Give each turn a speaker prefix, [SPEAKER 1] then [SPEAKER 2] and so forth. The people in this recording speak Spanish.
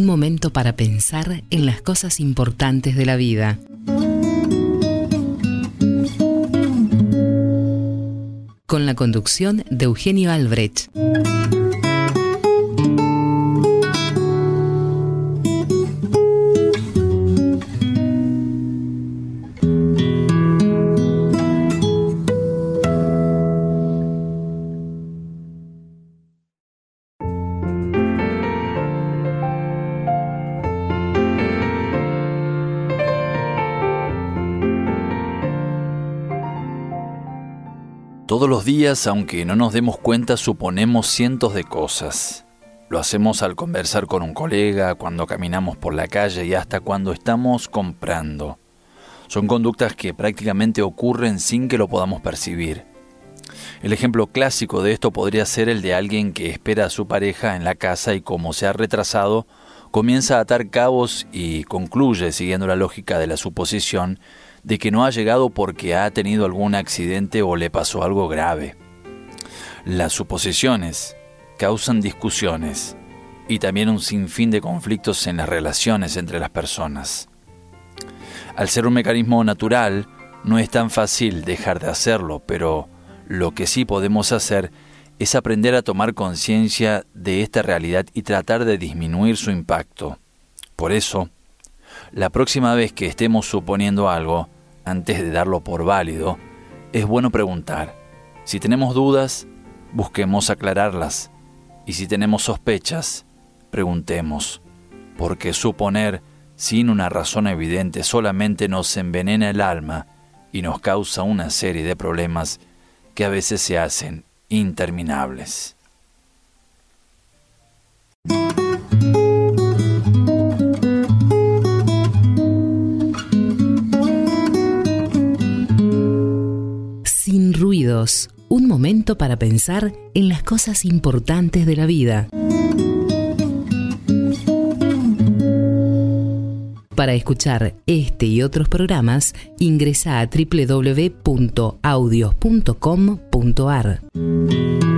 [SPEAKER 1] momento para pensar en las cosas importantes de la vida. Con la conducción de Eugenio Albrecht.
[SPEAKER 2] Todos los días, aunque no nos demos cuenta, suponemos cientos de cosas. Lo hacemos al conversar con un colega, cuando caminamos por la calle y hasta cuando estamos comprando. Son conductas que prácticamente ocurren sin que lo podamos percibir. El ejemplo clásico de esto podría ser el de alguien que espera a su pareja en la casa y, como se ha retrasado, comienza a atar cabos y concluye, siguiendo la lógica de la suposición, de que no ha llegado porque ha tenido algún accidente o le pasó algo grave. Las suposiciones causan discusiones y también un sinfín de conflictos en las relaciones entre las personas. Al ser un mecanismo natural, no es tan fácil dejar de hacerlo, pero lo que sí podemos hacer es aprender a tomar conciencia de esta realidad y tratar de disminuir su impacto. Por eso, la próxima vez que estemos suponiendo algo, antes de darlo por válido, es bueno preguntar. Si tenemos dudas, busquemos aclararlas. Y si tenemos sospechas, preguntemos. Porque suponer sin una razón evidente solamente nos envenena el alma y nos causa una serie de problemas que a veces se hacen interminables.
[SPEAKER 1] Sin ruidos, un momento para pensar en las cosas importantes de la vida. Para escuchar este y otros programas, ingresa a www.audios.com.ar.